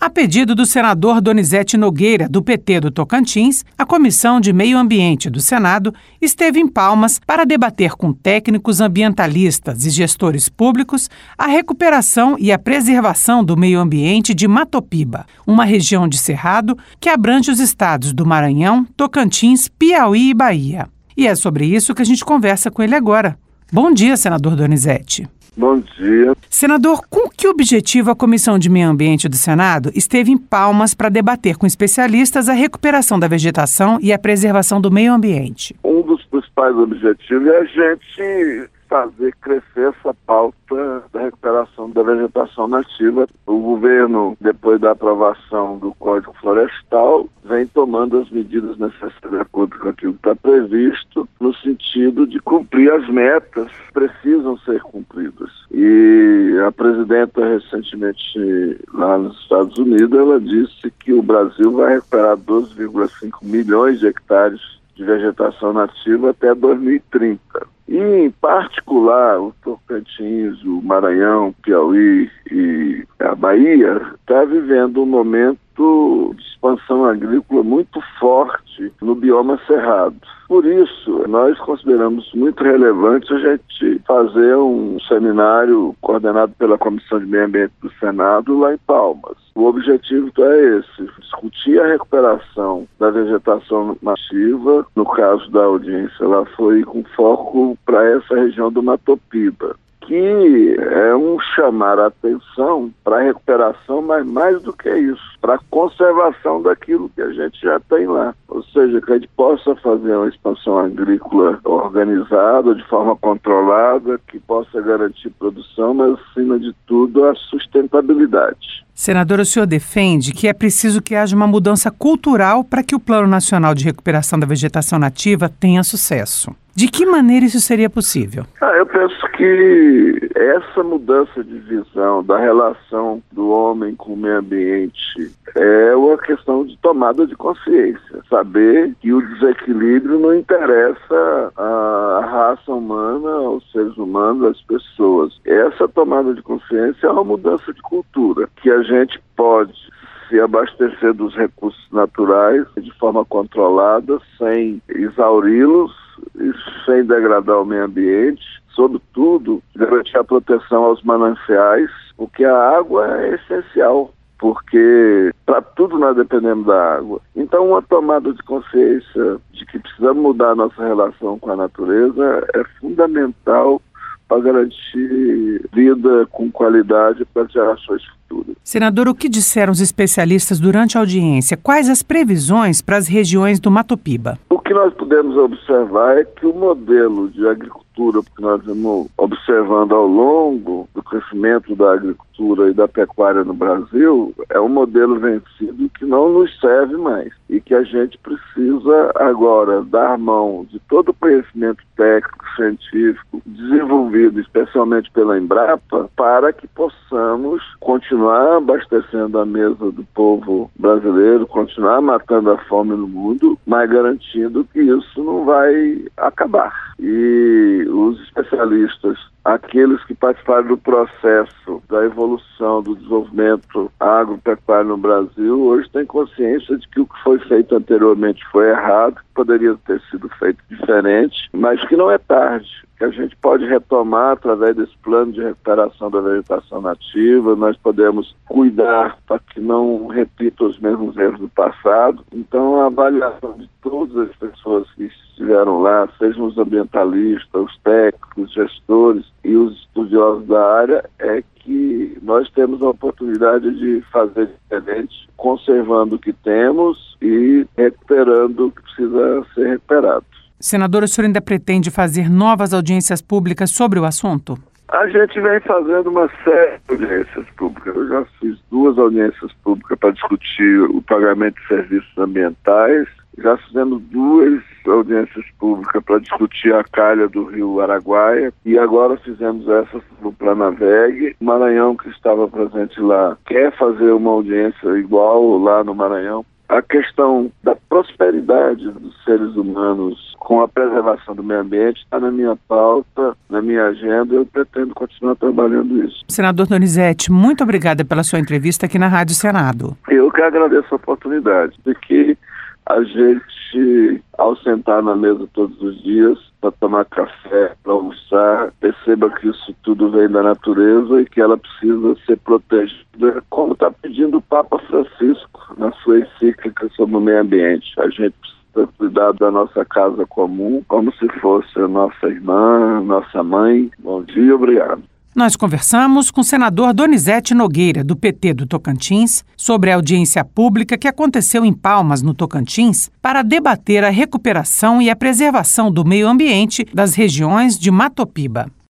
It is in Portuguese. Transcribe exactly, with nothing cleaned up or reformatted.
A pedido do senador Donizete Nogueira, do P T do Tocantins, a Comissão de Meio Ambiente do Senado esteve em Palmas para debater com técnicos ambientalistas e gestores públicos a recuperação e a preservação do meio ambiente de Matopiba, uma região de cerrado que abrange os estados do Maranhão, Tocantins, Piauí e Bahia. E é sobre isso que a gente conversa com ele agora. Bom dia, senador Donizete. Bom dia. Senador, com que objetivo a Comissão de Meio Ambiente do Senado esteve em Palmas para debater com especialistas a recuperação da vegetação e a preservação do meio ambiente? Um dos principais objetivos é a gente fazer crescer essa pauta da recuperação da vegetação nativa. O governo, depois da aprovação do Código Florestal, vem tomando as medidas necessárias de acordo com aquilo que está previsto, no sentido de cumprir as metas que precisam ser cumpridas. E a presidenta, recentemente, lá nos Estados Unidos, ela disse que o Brasil vai recuperar doze vírgula cinco milhões de hectares de vegetação nativa até dois mil e trinta. E, em particular, o Tocantins, o Maranhão, Piauí e a Bahia está vivendo um momento de expansão agrícola muito forte no bioma cerrado. Por isso, nós consideramos muito relevante a gente fazer um seminário coordenado pela Comissão de Meio Ambiente do Senado lá em Palmas. O objetivo é esse, discutir a recuperação da vegetação nativa. No caso da audiência, lá foi com foco para essa região do Matopiba, que é um chamar a atenção para a recuperação, mas mais do que isso, para a conservação daquilo que a gente já tem lá. Ou seja, que a gente possa fazer uma expansão agrícola organizada, de forma controlada, que possa garantir produção, mas, acima de tudo, a sustentabilidade. Senador, o senhor defende que é preciso que haja uma mudança cultural para que o Plano Nacional de Recuperação da Vegetação Nativa tenha sucesso. De que maneira isso seria possível? Ah, eu penso que essa mudança de visão da relação do homem com o meio ambiente é uma questão de tomada de consciência. Saber que o desequilíbrio não interessa à raça humana, aos seres humanos, às pessoas. Essa tomada de consciência é uma mudança de cultura, que a gente pode se abastecer dos recursos naturais de forma controlada, sem exauri-los e sem degradar o meio ambiente, sobretudo garantir a proteção aos mananciais, porque a água é essencial, porque para tudo nós dependemos da água. Então, uma tomada de consciência de que precisamos mudar a nossa relação com a natureza é fundamental para garantir vida com qualidade para as gerações futuras. Senador, o que disseram os especialistas durante a audiência? Quais as previsões para as regiões do Matopiba? O que nós podemos observar é que o modelo de agricultura que nós vamos observando ao longo do crescimento da agricultura e da pecuária no Brasil é um modelo vencido que não nos serve mais e que a gente precisa agora dar mão de todo o conhecimento técnico, científico, desenvolvido especialmente pela Embrapa, para que possamos continuar abastecendo a mesa do povo brasileiro, continuar matando a fome no mundo, mas garantindo que isso não vai acabar. E os especialistas, aqueles que participaram do processo da evolução, do desenvolvimento agropecuário no Brasil, hoje têm consciência de que o que foi feito anteriormente foi errado, que poderia ter sido feito diferente, mas que não é tarde, que a gente pode retomar através desse plano de recuperação da vegetação nativa, nós podemos cuidar para que não repita os mesmos erros do passado. Então, a avaliação de todas as pessoas que estiveram lá, sejam os ambientalistas, os técnicos, os gestores e os estudiosos da área, é que nós temos a oportunidade de fazer diferente, conservando o que temos e recuperando o que precisa ser recuperado. Senador, o senhor ainda pretende fazer novas audiências públicas sobre o assunto? A gente vem fazendo uma série de audiências públicas. Eu já fiz duas audiências públicas para discutir o pagamento de serviços ambientais. Já fizemos duas audiências públicas para discutir a calha do rio Araguaia e agora fizemos essa no Planaveg. O Maranhão, que estava presente lá, quer fazer uma audiência igual lá no Maranhão. A questão da prosperidade dos seres humanos com a preservação do meio ambiente está na minha pauta, na minha agenda, e eu pretendo continuar trabalhando isso. Senador Donizete, muito obrigada pela sua entrevista aqui na Rádio Senado. Eu que agradeço a oportunidade de que a gente, ao sentar na mesa todos os dias, para tomar café, para almoçar, perceba que isso tudo vem da natureza e que ela precisa ser protegida, como está pedindo o Papa Francisco na sua encíclica sobre o meio ambiente. A gente precisa cuidar da nossa casa comum como se fosse a nossa irmã, nossa mãe. Bom dia, obrigado. Nós conversamos com o senador Donizete Nogueira, do P T do Tocantins, sobre a audiência pública que aconteceu em Palmas, no Tocantins, para debater a recuperação e a preservação do meio ambiente das regiões de Matopiba.